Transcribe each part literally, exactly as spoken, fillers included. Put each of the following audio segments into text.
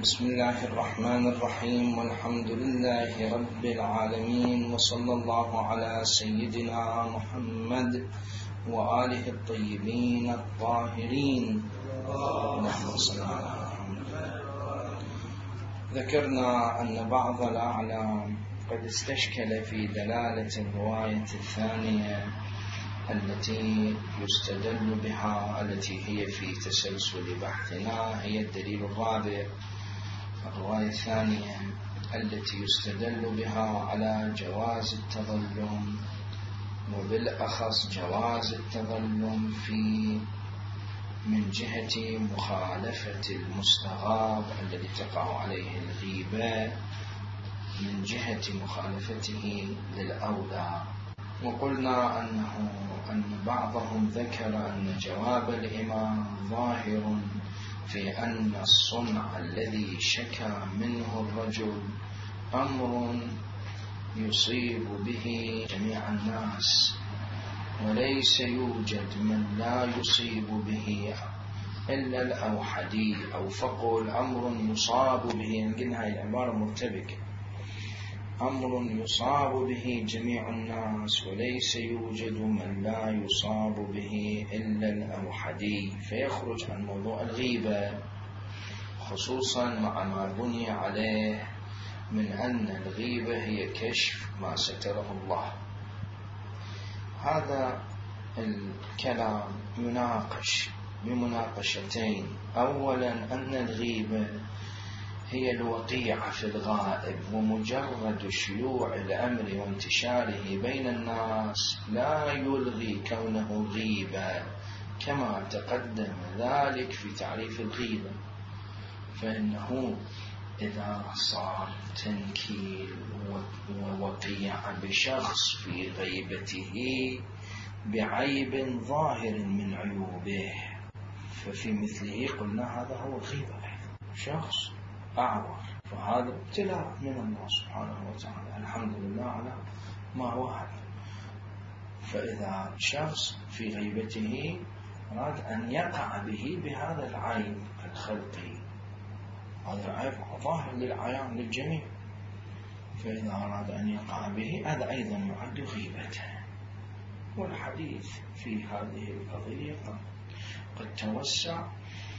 بسم الله الرحمن الرحيم، والحمد لله رب العالمين، وصلى الله على سيدنا محمد وآله الطيبين الطاهرين. اللهم صل على محمد. ذكرنا أن بعض الأعلام قد استشكل في دلالة الرواية الثانية التي يستدل بها، التي هي في تسلسل بحثنا، هي الدليل الرابع. الرواية الثانية التي يستدل بها على جواز التظلم، وبالأخص جواز التظلم في من جهة مخالفة المستغاب الذي تقع عليه الغيبة، من جهة مخالفته للأولى. وقلنا أنه أن بعضهم ذكر أن جواب الإمام ظاهر في أن الصنع الذي شكى منه الرجل أمر يصيب به جميع الناس، وليس يوجد من لا يصيب به إلا الأوحدي، أو فقل أمر يصاب به. قلنا هاي العبارة مرتبكة، أمر يصاب به جميع الناس وليس يوجد من لا يصاب به إلا الأوحدي، فيخرج عن موضوع الغيبة، خصوصا مع ما بني عليه من أن الغيبة هي كشف ما ستره الله. هذا الكلام يناقش بمناقشتين. أولا أن الغيبة هي الوقيعة في الغائب، ومجرد شيوع الأمر وانتشاره بين الناس لا يلغي كونه غيبة، كما تقدم ذلك في تعريف الغيبة. فإنه إذا صار تنكيل ووقيع بشخص في غيبته بعيب ظاهر من عيوبه، ففي مثله قلنا هذا هو الغيبة. شخص أعور، فهذا ابتلاء من الله سبحانه وتعالى، الحمد لله على ما وهب. فإذا شخص في غيبته أراد أن يقع به بهذا العيب الخلقي، هذا العيب ظاهر للعيان للجميع، فإذا أراد أن يقع به هذا أيضا يعد غيبته. والحديث في هذه القضية قد توسع،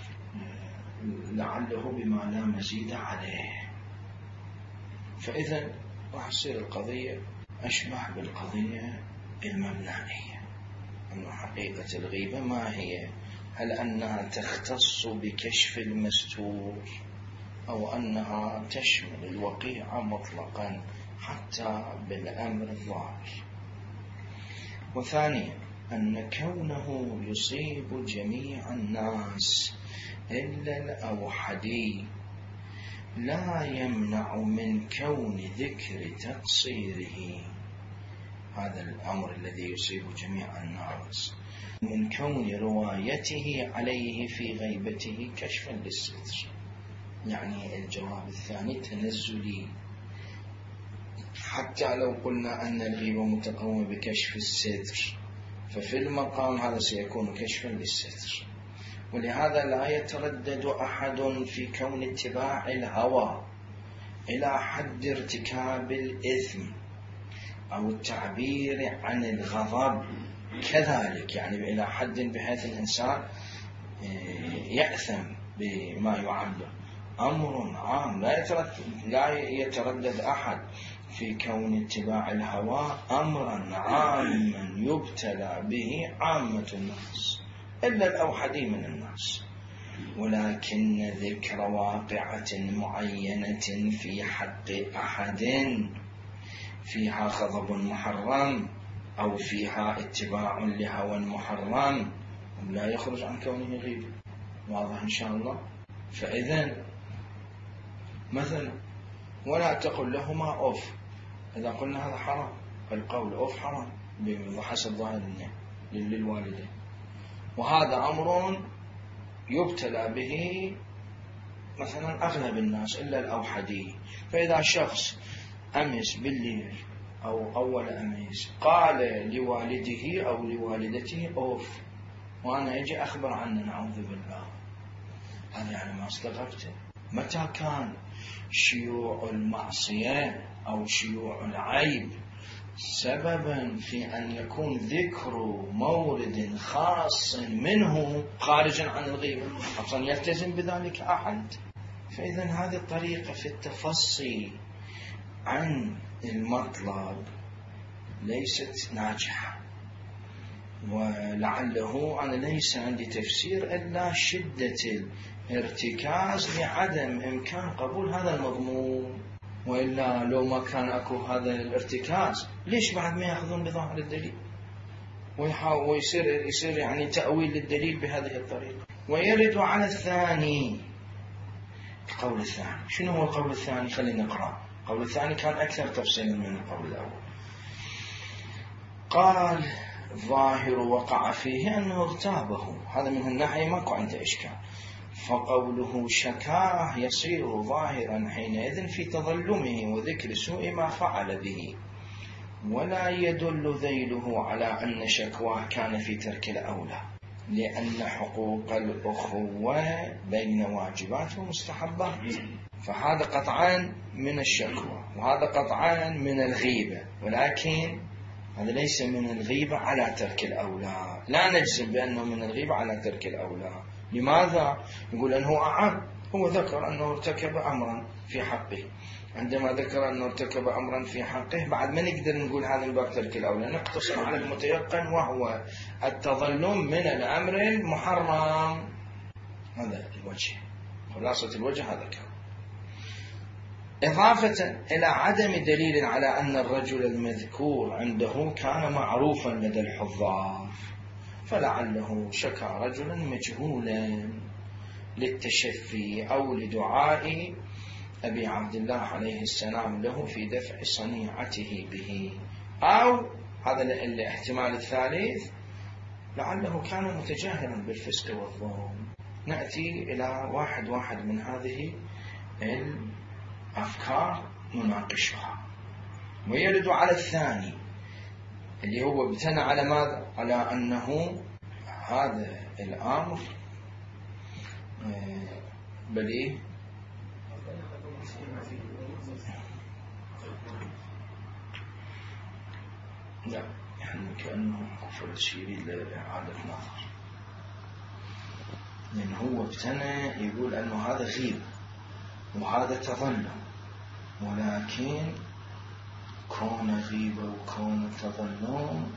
لعله بما لا مزيد عليه. فإذا راح تصير القضية أشبه بالقضية المبنائية، أن حقيقة الغيبة ما هي؟ هل أنها تختص بكشف المستور، أو أنها تشمل الوقيعة مطلقا حتى بالأمر الظاهر؟ وثانيا أن كونه يصيب جميع الناس إلا الأوحدي لا يمنع من كون ذكر تقصيره، هذا الأمر الذي يصيب جميع الناس، من كون روايته عليه في غيبته كشفا للستر. يعني الجواب الثاني تنزلي، حتى لو قلنا أن الغيبة متقومة بكشف الستر، ففي المقام هذا سيكون كشفا للستر. ولهذا لا يتردد أحد في كون اتباع الهوى إلى حد ارتكاب الإثم أو التعبير عن الغضب كذلك، يعني إلى حد بحيث الإنسان يأثم بما يعبر. أمر عام، لا يتردد, لا يتردد أحد في كون اتباع الهوى أمرا عاما يبتلى به عامة الناس إلا الأوحدي من الناس. ولكن ذكر واقعة معينة في حق أحد فيها غضب محرم أو فيها اتباع لهوى محرم لا يخرج عن كونه غيبة. واضح إن شاء الله؟ فإذن مثلا ولا تقل لهما أوف، إذا قلنا هذا حرام، القول أوف حرام بحسب ظاهر للوالدين، وهذا أمر يبتلى به مثلا أغلب الناس إلا الأوحدي. فإذا شخص أمس بالليل أو أول أمس قال لوالده أو لوالدته أوف، وأنا أجي أخبر عنه نعوذ بالله، هذا يعني ما استغربته، متى كان شيوع المعصية أو شيوع العيب سببا في أن يكون ذكر مورد خاص منه خارجا عن الغيبة، أصلا يلتزم بذلك أحد. فإذا هذه الطريقة في التفصي عن المطلب ليست ناجحة، ولعله أنا ليس عندي تفسير إلا شدة الارتكاز لعدم إمكان قبول هذا المضمون، وإلا لو ما كان أكو هذا الارتكاز ليش بعد ما يأخذون بظاهر الدليل ويصير يصير يعني تأويل للدليل بهذه الطريقة. ويرد على الثاني، القول الثاني. شنو هو القول الثاني؟ خلينا نقرأ. القول الثاني كان أكثر تفصيلا من القول الأول. قال ظاهر وقع فيه أنه اغتابه، هذا من الناحية ماكو عنده إشكال، فقوله شكاه يصير ظاهرا حينئذ في تظلمه وذكر سوء ما فعل به، ولا يدل ذيله على أن شكواه كان في ترك الأولى، لأن حقوق الأخوة بين واجبات ومستحبات، فهذا قطعا من الشكوى وهذا قطعا من الغيبة، ولكن هذا ليس من الغيبة على ترك الأولى. لا نجزم بأنه من الغيبة على ترك الأولى. لماذا؟ يقول أنه أعم، هو ذكر أنه ارتكب أمرا في حقه، عندما ذكر أنه ارتكب أمرا في حقه بعد ما نقدر نقول هذا من باب ترك الأولى، نقتصر على المتيقن وهو التظلم من الأمر المحرم. هذا الوجه، خلاصة الوجه هذا كان. إضافة إلى عدم دليل على أن الرجل المذكور عنده كان معروفا لدى الحضار، فلعله شكى رجلا مجهولا للتشفي أو لدعاء أبي عبد الله عليه السلام له في دفع صنيعته به، أو هذا الاحتمال الثالث لعله كان متجاهلا بالفسق والظلم. نأتي إلى واحد واحد من هذه الأفكار نناقشها. ويرد على الثاني اللي هو ابتنى على ماذا؟ على أنه هذا الأمر بل إيه؟ لا يعني كأنه كفر الشيري لإعادة نظر، لأن هو ابتنى يقول أنه هذا غيب وهذا تظلم، ولكن كون غيبة وكون تظلم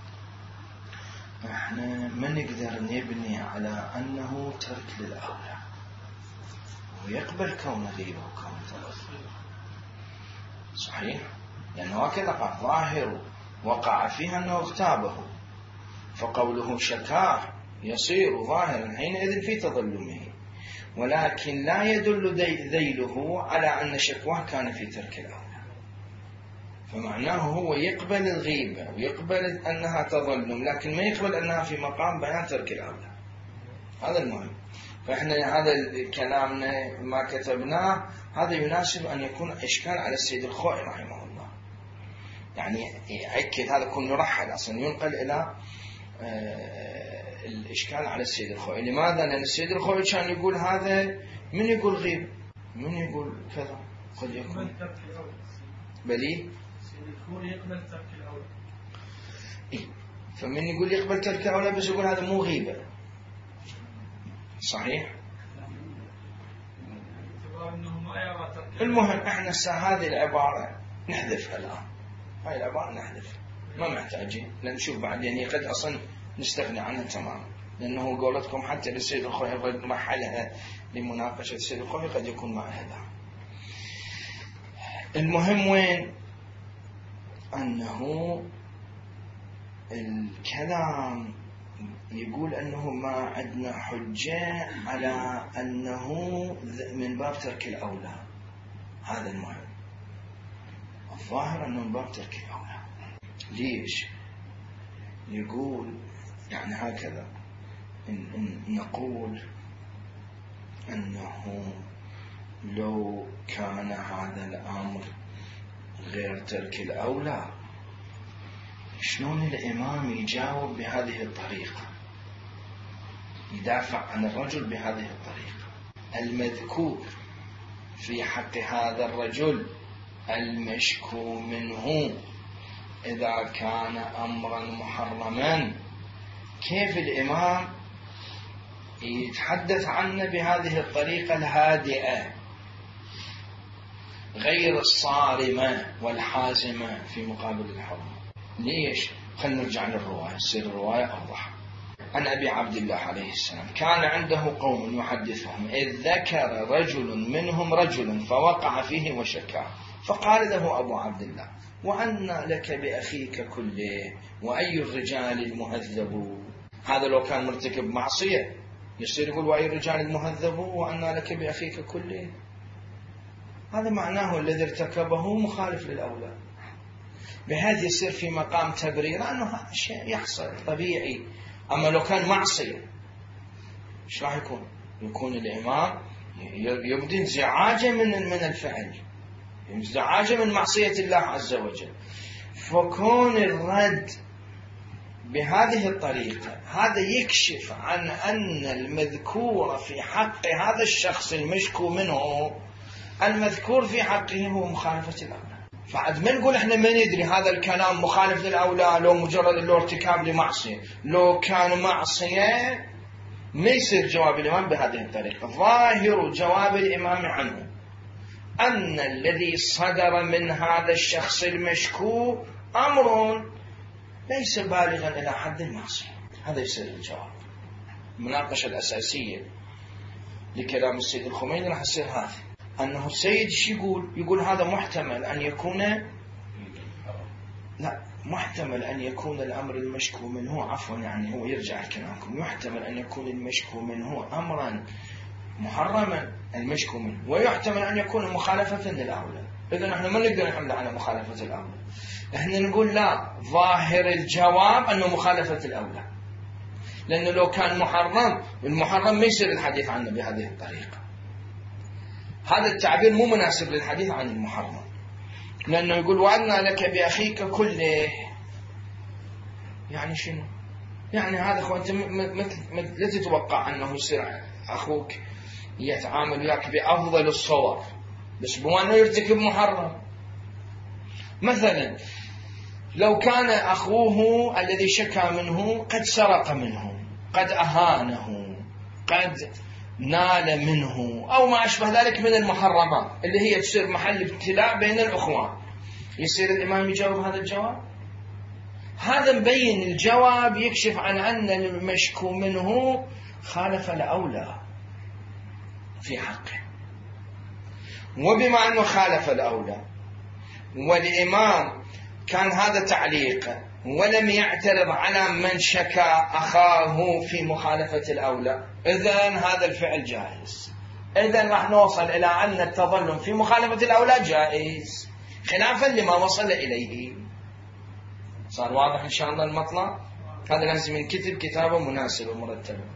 احنا ما نقدر نبني على أنه ترك للأولى، ويقبل كون غيبة وكون تظلم. صحيح؟ لأنه هكذا قال ظاهر وقع فيها أنه اغتابه، فقوله شكاه يصير ظاهرا حينئذ في تظلمه، ولكن لا يدل ذيله على أن شكواه كان في ترك الأولى. فمعناه هو يقبل الغيبة ويقبل أنها تظلم، لكن ما يقبل أنها في مقام بيان ترك الأولى. هذا المهم. فإحنا هذا كلامنا ما كتبناه هذا يناسب أن يكون إشكال على السيد الخوئي رحمه الله، يعني يأكد هذا كله يرحل أصلا ينقل إلى الإشكال على السيد الخوئي. لماذا؟ لأن السيد الخوئي كان يقول هذا، من يقول غيب، من يقول كذا، قد يكون بلي الخوئي يقبل ترك الأولى. إيه؟ فمن يقول يقبل ترك الأولى بس يقول هذا مو غيبة. صحيح؟ المهم احنا هذه العبارة نحذفها الآن، هاي العبارة نحذفها ما محتاجين، لأن نشوف بعدين يعني قد أصلا نستغني عنها تماما، لأنه قولتكم حتى للسيد الخوئي قد محلها لمناقشة السيد الخوئي قد يكون معها هذا. المهم وين؟ أنه الكلام يقول أنه ما عندنا حجة على أنه من باب ترك الأولى، هذا المهم. الظاهر أنه من باب ترك الأولى. ليش؟ يقول يعني هكذا إن إن نقول أنه لو كان هذا الأمر غير ترك الأولى شلون الإمام يجاوب بهذه الطريقة، يدافع عن الرجل بهذه الطريقة؟ المذكور في حق هذا الرجل المشكو منه إذا كان أمرا محرما، كيف الإمام يتحدث عنه بهذه الطريقة الهادئة غير الصارمة والحازمة في مقابل الحرمة؟ ليش؟ خلينا نرجع للرواية، تصير الرواية أوضح. عن أبي عبد الله عليه السلام: كان عنده قوم يحدثهم إذ ذكر رجل منهم رجل فوقع فيه وشكاه، فقال له أبو عبد الله: وأنى لك بأخيك كله، وأي الرجال المهذب؟ هذا لو كان مرتكب معصية يصير يقول وأي الرجال المهذب وأنى لك بأخيك كله، هذا معناه الذي ارتكبه مخالف للأولى، بهذا يصير في مقام تبرير أنه هذا الشيء يحصل طبيعي. أما لو كان معصية إيش راح يكون؟ يكون الإمام يبدي انزعاجه من من الفعل، انزعاجه من معصية الله عز وجل. فكون الرد بهذه الطريقة هذا يكشف عن أن المذكور في حق هذا الشخص المشكو منه المذكور في حقه هو مخالفة الأولى. فعد ما نقول احنا ما ندري هذا الكلام مخالف للأولى لو مجرد لو ارتكاب لمعصية، لو كان معصية ما يصير جواب الإمام بهذه الطريقة. ظاهر جواب الإمام عنه أن الذي صدر من هذا الشخص المشكو أمر ليس بالغا إلى حد المعصية، هذا يصير الجواب. المناقشة الأساسية لكلام السيد الخميني راح يصير هذا، أنه السيد شو يقول؟ يقول هذا محتمل أن يكون لا محتمل أن يكون الأمر المشكو منه عفوا يعني هو يرجع لكلامكم، يحتمل أن يكون المشكو منه أمرا محرما المشكو منه، ويحتمل أن يكون مخالفة للأولى. إذن نحن ما نقدر نحمل على مخالفة الأولى، احنا نقول لا، ظاهر الجواب أنه مخالفة الأولى، لأنه لو كان محرم المحرم ما يصير الحديث عنه بهذه الطريقة. هذا التعبير مو مناسب للحديث عن المحرم، لأنه يقول وأنى لك بأخيك كله، يعني شنو؟ يعني هذا أخوة أنت لا تتوقع أنه يصير أخوك يتعامل وياك بأفضل الصور بس بما أنه يرتكب محرم. مثلا لو كان أخوه الذي شكى منه قد سرق منه، قد أهانه، قد نال منه أو ما أشبه ذلك من المحرمات اللي هي تصير محل ابتلاء بين الأخوان، يصير الإمام يجاوب هذا الجواب؟ هذا مبين الجواب يكشف عن أن المشكو منه خالف الأولى في حقه، وبما أنه خالف الأولى والإمام كان هذا تعليقه ولم يعترض على من شكى أخاه في مخالفة الأولى، إذن هذا الفعل جائز. إذن راح نوصل إلى أن التظلم في مخالفة الأولى جائز خلافا لما وصل إليه. صار واضح إن شاء الله المطلع؟ هذا لازم من كتب كتابة مناسبة ومرتبة.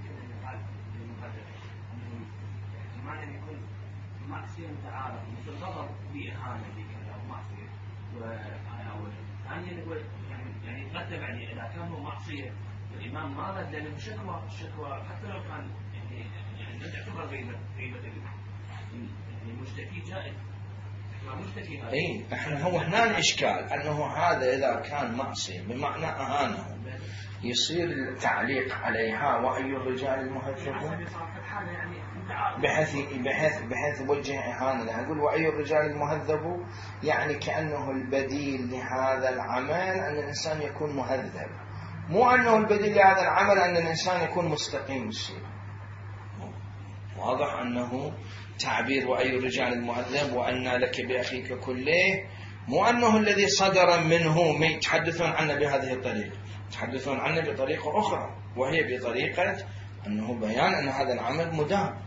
يعني يترتب عليه إذا كان هو معصية الإمام ما رد له شكوى، الشكوى حتى لو كان يعني يعني لا تعتبر غيبة غيبة المشتكي جائز. إيه إحنا هو هنا الإشكال أنه هذا إذا كان معصية بمعنى أهانه يصير التعليق عليها وأي الرجال المهذبون بحيث بحيث بحيث وجه إهانة. نقول وأي الرجال المهذب يعني كأنه البديل لهذا العمل أن الإنسان يكون مهذب، مو أنه البديل لهذا العمل أن الإنسان يكون مستقيم السيرة. واضح أنه تعبير وأي الرجال المهذب وأن لك بأخيك كله مو أنه الذي صدر منه يتحدثون عنه بهذه الطريقة، يتحدثون عنه بطريقة أخرى وهي بطريقة أنه بيان أن هذا العمل مدام.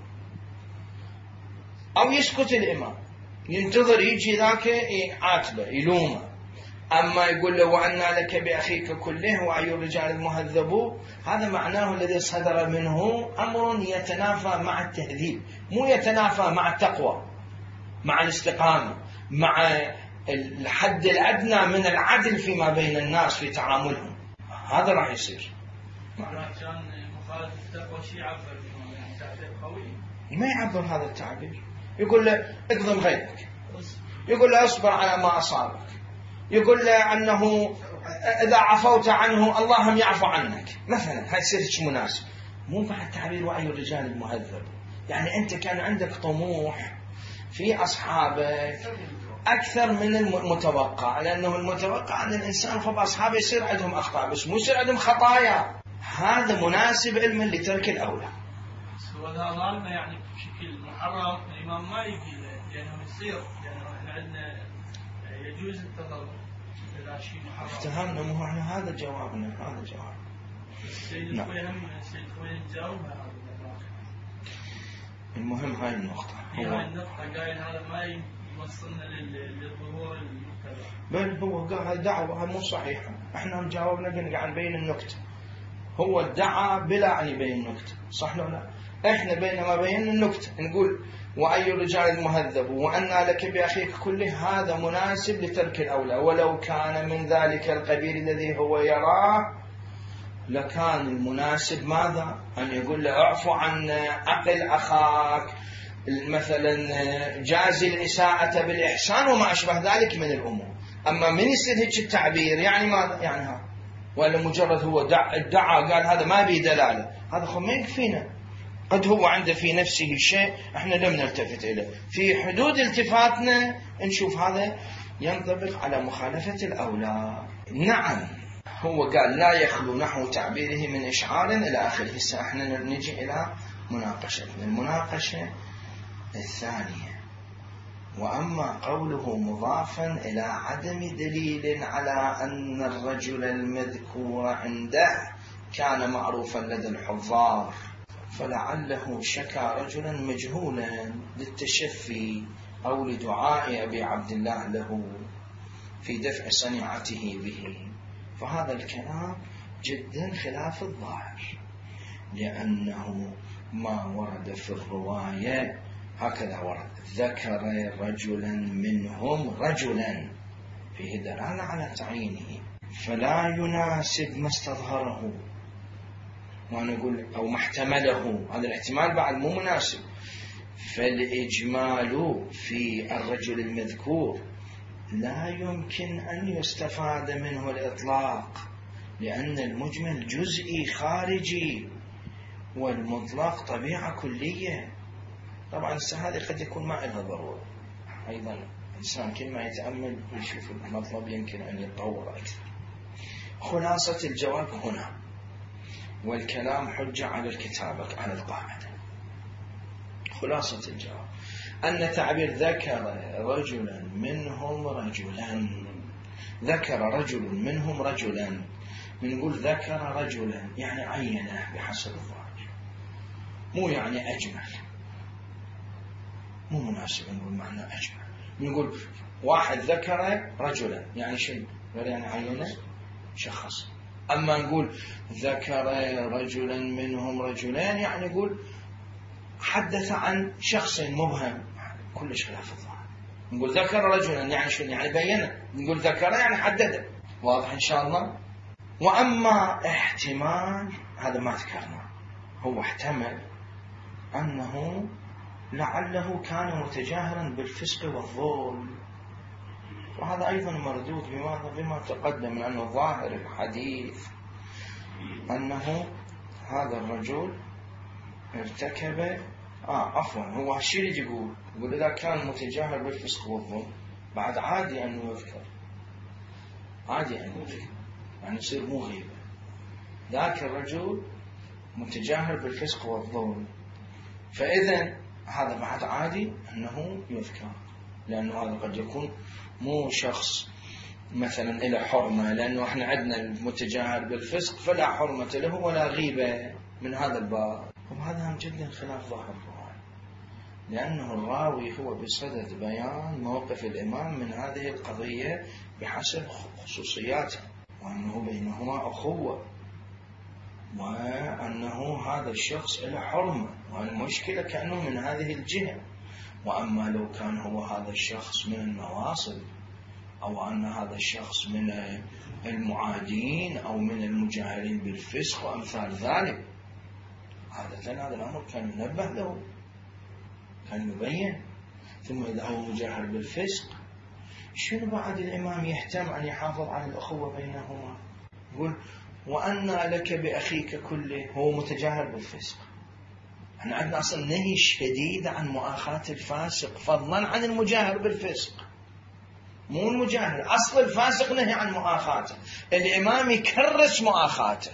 أو يسكت الإمام ينتظر يجي ذاك عاتبه يلومه، أما يقول له وأن لك بأخيك كله وأي الرجال المهذب هذا معناه الذي صدر منه أمر يتنافى مع التهذيب، مو يتنافى مع التقوى، مع الاستقامة، مع الحد الأدنى من العدل فيما بين الناس في تعاملهم. هذا راح يصير. كان مخالف التقوى شيء يعبر يعني تعبير قوي، ما يعبر هذا التعبير، يقول له اكظم غيظك، يقول له اصبر على ما أصابك، يقول له أنه إذا عفوت عنه الله هم يعفو عنك مثلا. هاي تصير مناسب. مو بعد تعبير وعي الرجال المهذب. يعني أنت كان عندك طموح في أصحابك أكثر من المتوقع، لأنه المتوقع أن الإنسان خب أصحابه يصير عندهم أخطاء بس مو يصير عندهم خطايا. هذا مناسب علما لترك الأولى. وهذا ظالمة يعني بشكل محرم الإمام ما يجي لأنه يصير، لأنه إحنا عندنا يجوز التضرر إذا شيء محرم. افتهمنا، مو احنا هذا جوابنا، هذا جواب. السيد الخوي هم السيد الخوي جاوبها هذا. المهم هاي النقطة. هاي النقطة قايل هذا ما يوصلنا للظهور المتبع. بل هو قاعد دعوة مو صحيحة. احنا مجاوبنا قلنا قاعد نبين النكتة. هو ادعى بلا أن يبين النكتة، صح ولا لا؟ احنا بينما بينا النكتة نقول وأي الرجال المهذب وأن لك بأخيك كله، هذا مناسب لترك الأولى، ولو كان من ذلك القبيل الذي هو يراه لكان المناسب ماذا؟ أن يقول له اعفو عن عقل أخاك مثلا، جازي الإساءة بالإحسان وما أشبه ذلك من الأمور. أما من يصير هيك التعبير يعني ماذا؟ يعني ها ولا مجرد هو ادعى قال هذا ما بيه دلالة، هذا خب ما يكفينا. قد هو عنده في نفسه شيء احنا لم نلتفت إليه، في حدود التفاتنا نشوف هذا ينطبق على مخالفة الأولى. نعم هو قال لا يخلو نحو تعبيره من إشعار إلى آخره. هسه احنا نجي إلى مناقشتنا، المناقشة الثانية. وأما قوله مضافا إلى عدم دليل على أن الرجل المذكور عنده كان معروفا لدى الحضار، فلعله شكى رجلا مجهولا للتشفي أو لدعاء أبي عبد الله له في دفع صنيعته به. فهذا الكلام جدا خلاف الظاهر، لأنه ما ورد في الرواية هكذا ورد: ذكر رجلا منهم رجلا، فيه دلالة على تعيينه، فلا يناسب ما استظهره ونقول أو ما احتمله. هذا الاحتمال بعد مو مناسب. فالإجمال في الرجل المذكور لا يمكن أن يستفاد منه الإطلاق، لأن المجمل جزئي خارجي والمطلق طبيعة كلية. طبعا هذه قد يكون ما لها ضرورة أيضا، الإنسان كل ما يتأمل ويشوف المطلب يمكن أن يتطور أكثر. خلاصة الجواب هنا، والكلام حجة على الكتابة على القاعدة. خلاصة الجواب أن تعبير ذكر رجلا منهم رجلا، ذكر رجل منهم رجلا، بنقول ذكر رجلا يعني عينه بحسب الظاهر، مو يعني أجمل، مو مناسب نقول معنى أجمل. بنقول واحد ذكر رجلا يعني شيء يعني عينه شخص. أما نقول ذكر رجلا منهم رجلان يعني نقول حدث عن شخص مبهم، كلش خلاف الظاهر. نقول ذكر رجلا يعني شو يعني بينه، نقول ذكر يعني حدده. واضح إن شاء الله. وأما احتمال هذا ما ذكرنا، هو احتمل أنه لعله كان متجاهرا بالفسق والظلم، وهذا أيضا مردود بماذا؟ بما تقدم من أنه ظاهر الحديث أنه هذا الرجل ارتكب آه عفوا هو هالشيء اللي يقول يقول إذا كان متجاهر بالفسق والظلم بعد عادي أنه يذكر، عادي أنه يذكر يعني يصير مو غيبة. ذاك الرجل متجاهر بالفسق والظلم، فإذا هذا بعد عادي أنه يذكر، لأنه هذا قد يكون مو شخص مثلا إلى حرمة، لأنه احنا عندنا المتجاهر بالفسق فلا حرمة له ولا غيبة من هذا الباب. وهذا هم جدا خلاف ظاهر الرواية، لأنه الراوي هو بصدد بيان موقف الإمام من هذه القضية بحسب خصوصياته، وأنه بينهما أخوة، وأنه هذا الشخص إلى حرمة، والمشكلة كأنه من هذه الجهة. وأما لو كان هو هذا الشخص من النواصب، أو أن هذا الشخص من المعادين أو من المجاهرين بالفسق وأمثال ذلك، عادة هذا الأمر كان ينبه له، كان يبين. ثم إذا هو مجاهر بالفسق، شنو بعد الإمام يهتم أن يحافظ على الأخوة بينهما؟ يقول وأن لك بأخيك كله، هو متجاهر بالفسق. احنا عندنا أصلا نهي شديد عن مؤاخاة الفاسق، فضلا عن المجاهر بالفسق. مو المجاهر، أصل الفاسق نهي عن مؤاخاته، الإمام يكرس مؤاخاته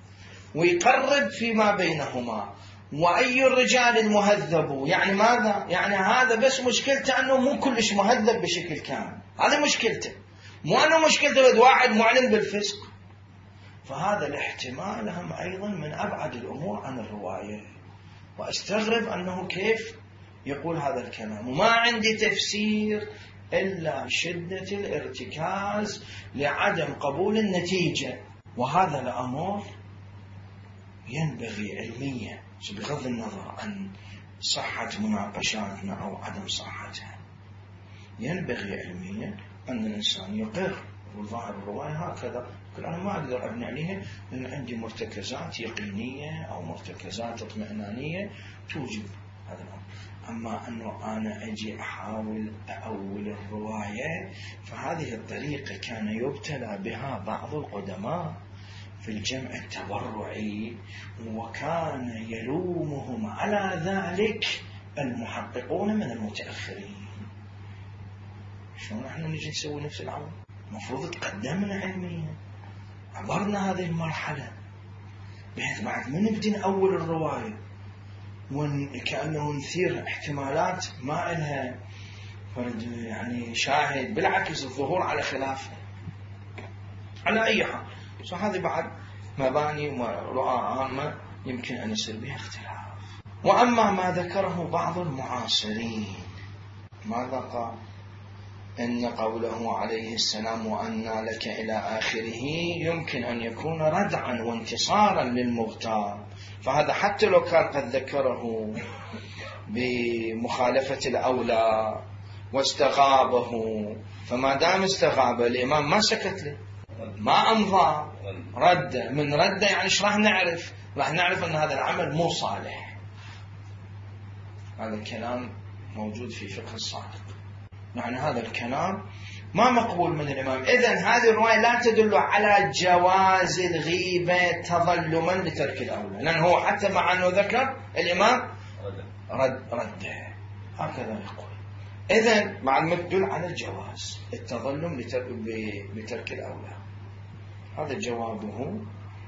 ويقرب فيما بينهما. وأي الرجال المهذب، يعني ماذا؟ يعني هذا بس مشكلته أنه مو كلش مهذب بشكل كامل، هذا مشكلته، مو أنه مشكلته بد واحد معلن بالفسق. فهذا الاحتمال هم أيضا من أبعد الأمور عن الرواية. وأستغرب أنه كيف يقول هذا الكلام، وما عندي تفسير إلا شدة الارتكاز لعدم قبول النتيجة. وهذا الأمر ينبغي علميا بغض النظر عن صحة مناقشاتنا أو عدم صحتها، ينبغي علميا أن الإنسان يقر وظاهر الرواية هكذا. يقول أنا ما أقدر أبني عليها لأن عندي مرتكزات يقينية أو مرتكزات اطمئنانية توجب هذا الأمر. أما أنه أنا أجي أحاول أأول الرواية، فهذه الطريقة كان يبتلى بها بعض القدماء في الجمع التبرعي، وكان يلومهم على ذلك المحققون من المتأخرين. شلون احنا نجي نسوي نفس العمل؟ المفروض تقدمنا علميا، عبرنا هذه المرحلة، بحيث بعد ما نبدي نأول الرواية وكأنه نثير احتمالات ما إلها فرد يعني شاهد، بالعكس الظهور على خلافه على أي حال. فهذه بعد مباني ورؤى عامة يمكن أن يصير بها اختلاف. وأما ما ذكره بعض المعاصرين، ماذا قال؟ إن قوله عليه السلام وأن لك إلى آخره يمكن أن يكون ردعا وانتصارا للمغتاب، فهذا حتى لو كان قد ذكره بمخالفة الأولى واستغابه، فما دام استغاب الإمام ما سكت له، ما أمضى، رد. من رد يعني إيش راح نعرف؟ راح نعرف أن هذا العمل مو صالح. هذا الكلام موجود في فقه الصادق، يعني هذا الكلام ما مقبول من الإمام. إذن هذه الرواية لا تدل على جواز الغيبة تظلما لترك الأولى، لأن هو حتى مع أنه ذكر الإمام رد رده، هكذا يقول. إذن بعد ما تدل على الجواز التظلم بترك الأولى، هذا جوابه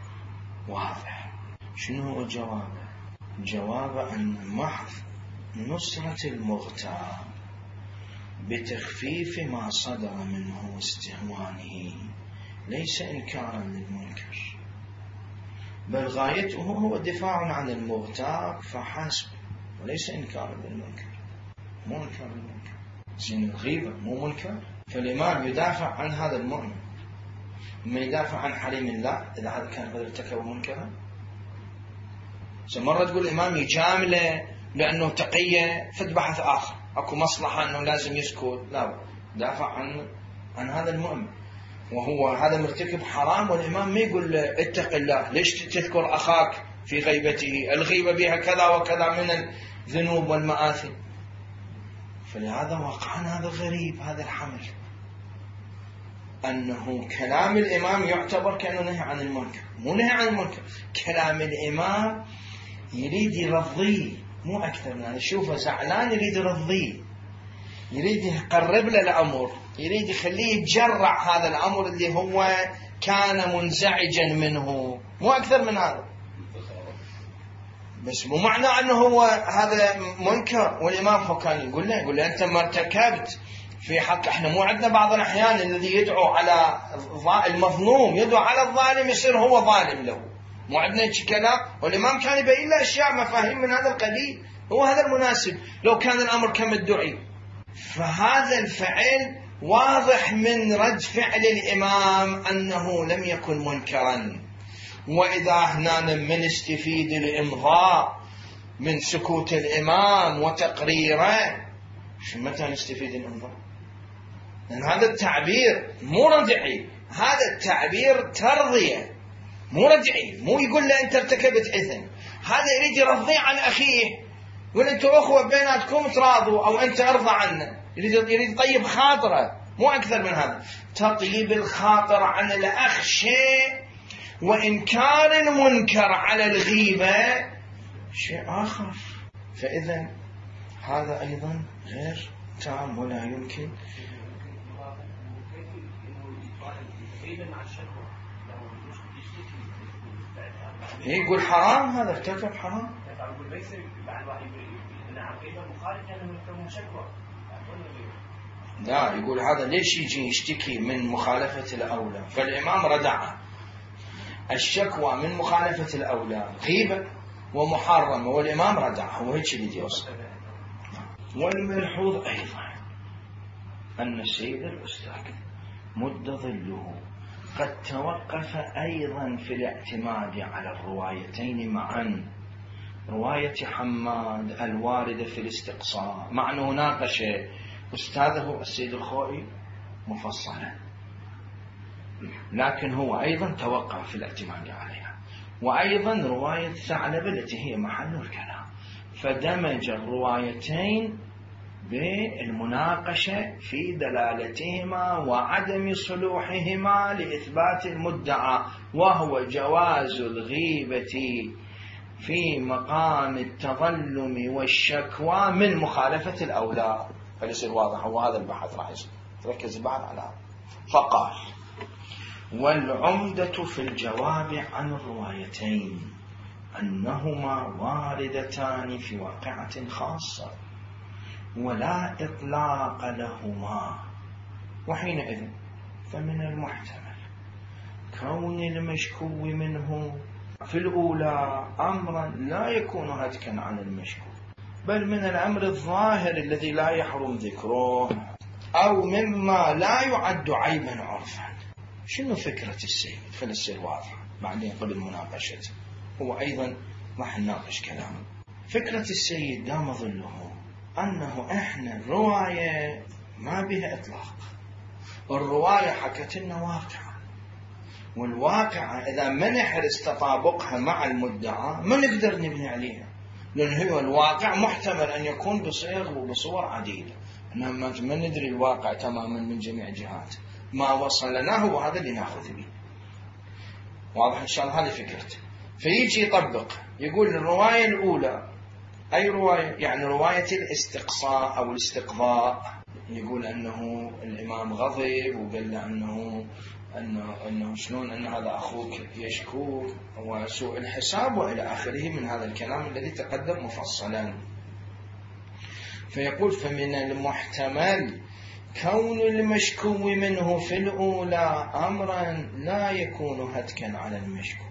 واضح. شنو هو جوابه؟ جوابه أن محض نصرة المغتاب بتخفيف ما صدر منه واستهوانه ليس إنكارا للمنكر، بل غايته هو دفاع عن المغتاب فحسب، وليس إنكارا للمنكر. مو إنكار للمنكر، زين الغيبة مو منكر، فالإمام يدافع عن هذا المؤمن، ما يدافع عن حريم الله إذا هذا كان قد ارتكب منكرا. مرة تقول الإمام يجامله لأنه تقية فد بحث آخر، أكو مصلحة أنه لازم يسكت، لا، دافع عن عن هذا المؤمن وهو هذا مرتكب حرام، والإمام ما يقول اتق الله، ليش تذكر أخاك في غيبته؟ الغيبة بها كذا وكذا من الذنوب والمآثم. فلهذا وقعنا هذا غريب، هذا الحمل أنه كلام الإمام يعتبر كأنه نهي عن المنكر، مو نهي عن المنكر، كلام الإمام يريد يرضيه مو أكثر من هذا. شوفه زعلان يريد يرضيه، يريد يقرب له الأمر، يريد يخليه يتجرع هذا الأمر اللي هو كان منزعجا منه، مو أكثر من هذا. بس مو معنى أنه هو هذا منكر والإمام هو كان يقول له يقول له أنت ما ارتكبت في حق. احنا مو عندنا بعض الأحيان الذي يدعو على المظلوم يدعو على الظالم يصير هو ظالم له، مو عندنا هيك كلام. والإمام كان يبين له أشياء مفاهيم من هذا القبيل، هو هذا المناسب لو كان الأمر كما ادعي. فهذا الفعل واضح من رد فعل الإمام أنه لم يكن منكرا. وإذا هنا من استفيد الإمضاء من سكوت الإمام وتقريره، شو متى نستفيد الإمضاء؟ لأن هذا التعبير مو رجعي، هذا التعبير ترضية مو رجعي، مو يقول له أنت ارتكبت إثم، هذا يريد يرضي عن أخيه وانتوا اخوه بيناتكم تراضوا، او انت ارضى عنه، يريد يريد طيب خاطره، مو اكثر من هذا. تطيب الخاطر عن الاخ شيء، وانكار المنكر على الغيبه شيء اخر. فاذا هذا ايضا غير تام ولا يمكن. يقول حرام، هذا ارتكب حرام. لا، يقول هذا ليش يجي يشتكي من مخالفة الأولى؟ فالإمام ردعه. الشكوى من مخالفة الأولى غيبة ومحرمة، والإمام ردعه، هو هيك اللي يوصل. والملحوظ أيضا أن السيد الأستاذ مد ظله قد توقف أيضا في الاعتماد على الروايتين معا، رواية حماد الواردة في الاستقصاء، مع أنه ناقش أستاذه السيد الخوئي مفصلا، لكن هو أيضا توقف في الاعتماد عليها. وأيضا رواية ثعلبة التي هي محل الكلام، فدمج الروايتين بالمناقشة في دلالتهما وعدم صلوحهما لإثبات المدعى، وهو جواز الغيبة في مقام التظلم والشكوى من مخالفة الأولى. فليصير واضح، هو هذا البحث راح تركز البحث على هذا. فقال: والعمدة في الجواب عن الروايتين أنهما واردتان في واقعة خاصة ولا إطلاق لهما، وحينئذ فمن المحتمل كون المشكو منه في الأولى أمرا لا يكون هتكا على المشكو، بل من الأمر الظاهر الذي لا يحرم ذكره، أو مما لا يعد عيبا عرفا. شنو فكرة السيد؟ فلسير واضح بعدين قبل مناقشته، هو أيضا راح نناقش كلامه. فكرة السيد دام ظله أنه إحنا الرواية ما بها إطلاق، الرواية حكت لنا واقعة، والواقعة إذا ما نحرص تطابقها مع المدعى ما نقدر نبني عليها، لأن هو الواقع محتمل أن يكون بصيغ وبصور عديدة، إنما ما ندري الواقع تماما من جميع جهات، ما وصلنا هو هذا اللي نأخذ به. واضح إن شاء الله؟ هذه فكرته. فيجي يطبق، يقول الرواية الأولى أي رواية؟ يعني رواية الاستقصاء أو الاستقضاء، يقول أنه الإمام غضب وقال له أنه أنه, أنه شلون أن هذا أخوك يشكو وسوء الحساب وإلى آخره من هذا الكلام الذي تقدم مفصلا. فيقول: فمن المحتمل كون المشكو منه في الأولى أمرا لا يكون هتكا على المشكو،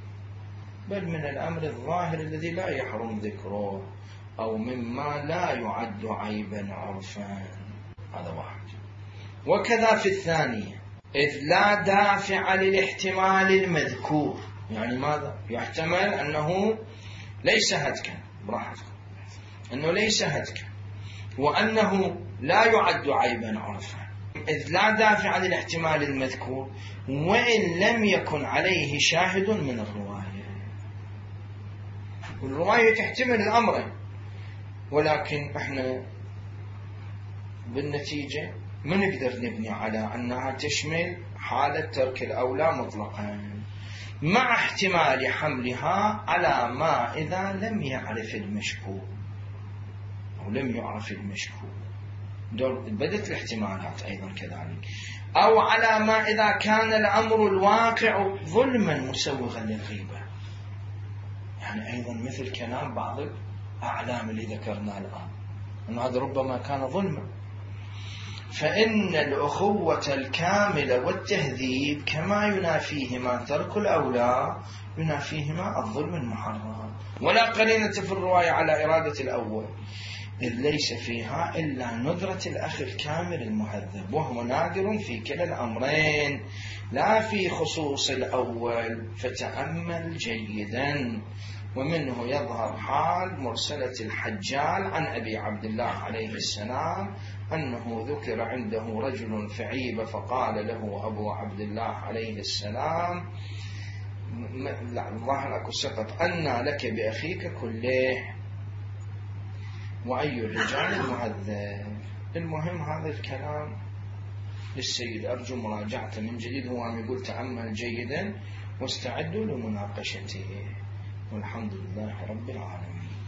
بل من الأمر الظاهر الذي لا يحرم ذكره، أو مما لا يعد عيبا عرفا. هذا واحد. وكذا في الثانية، إذ لا دافع للاحتمال المذكور، يعني ماذا؟ يحتمل أنه ليس هتكا، براحتكم، أنه ليس هتكا، وأنه لا يعد عيبا عرفا. إذ لا دافع للاحتمال المذكور وإن لم يكن عليه شاهد من الرواية. والرواية تحتمل الأمر، ولكن احنا بالنتيجة ما نقدر نبني على أنها تشمل حالة ترك الأولى مطلقا، مع احتمال حملها على ما إذا لم يعرف المشكو أو لم يعرف المشكو، بدت الاحتمالات أيضا كذلك، أو على ما إذا كان الأمر الواقع ظلما مسوغا للغيبة، يعني أيضا مثل كلام بعض الأعلام اللي ذكرنا الآن أن هذا ربما كان ظلما. فإن الأخوة الكاملة والتهذيب كما ينافيهما ترك الأولى ينافيهما الظلم المحرم، ولا قرينة في الرواية على إرادة الأول، إذ ليس فيها إلا نذرة الأخ الكامل المهذب، وهو نادر في كلا الأمرين لا في خصوص الأول، فتأمل جيدا. ومنه يظهر حال مرسلة الحجال عن أبي عبد الله عليه السلام أنه ذكر عنده رجل فعيب فقال له أبو عبد الله عليه السلام: لا الظاهر أكو سقط، أن لك بأخيك كله. وأي الرجال المهذب. المهم هذا الكلام للسيد، أرجو مراجعته من جديد. هو عم يقول تأمل جيدا واستعدوا لمناقشته، والحمد لله رب العالمين.